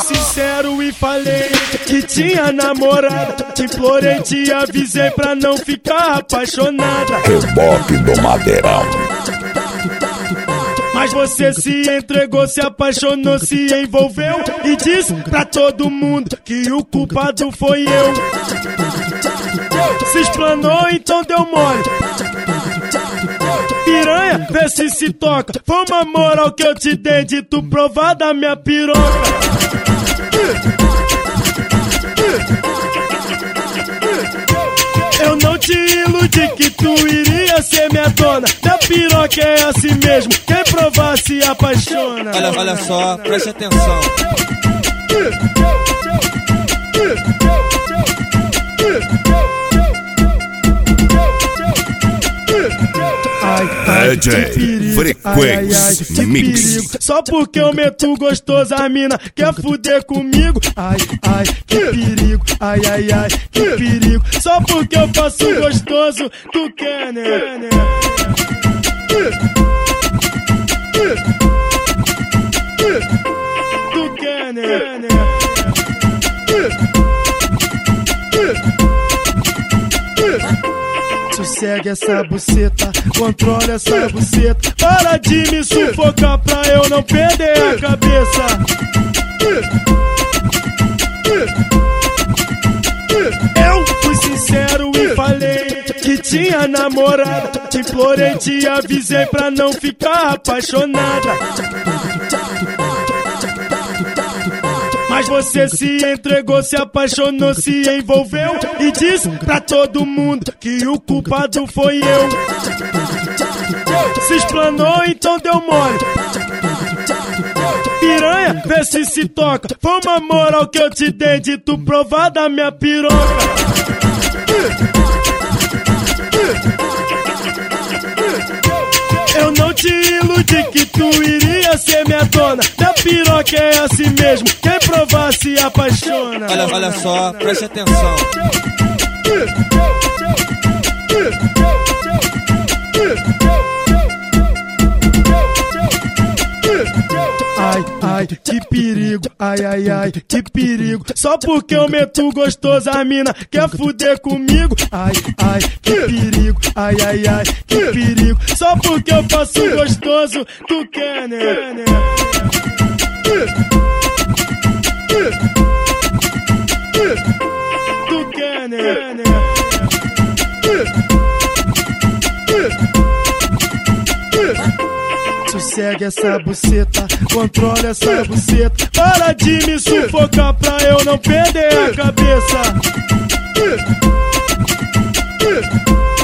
sincero e falei que tinha namorada. Te implorei, te avisei pra não ficar apaixonada. Reboque do Madeirão. Mas você se entregou, se apaixonou, se envolveu e disse pra todo mundo que o culpado foi eu. Se explanou, então deu mole. Piranha, vê se toca. Foi uma moral que eu te dei de tu provar da minha piroca. Eu não te iludi que tu iria ser minha dona. Da piroca é assim mesmo, quem provar se apaixona. Olha só, preste atenção. DJ Frequência Mix. Só porque eu meto gostoso, a mina quer fuder comigo. Ai, ai, que perigo. Ai, ai, ai, que perigo. Só porque eu faço gostoso, tu quer, né? Tu quer, né? Sossegue essa buceta, controla essa buceta. Para de me sufocar pra eu não perder a cabeça. Eu fui sincero e falei que tinha namorada. Te implorei, te avisei pra não ficar apaixonada. Mas você se entregou, se apaixonou, se envolveu e disse pra todo mundo que o culpado foi eu. Se explanou, então deu mole. Piranha, vê se toca. Foi uma moral que eu te dei de tu provar da minha piroca. Eu não te iludi que tu iria ser minha dona. Da piroca é assim mesmo, quem provar se apaixona. Olha só, preste atenção. Ai, ai, que perigo. Ai, ai, ai, que perigo. Só porque eu meto gostoso, a mina quer fuder comigo. Ai, ai, que perigo. Ai, ai, ai, que perigo. Só porque eu faço gostoso, tu quer, né? Tu quer, né? Sossegue essa buceta, controla essa buceta. Para de me sufocar pra eu não perder a cabeça.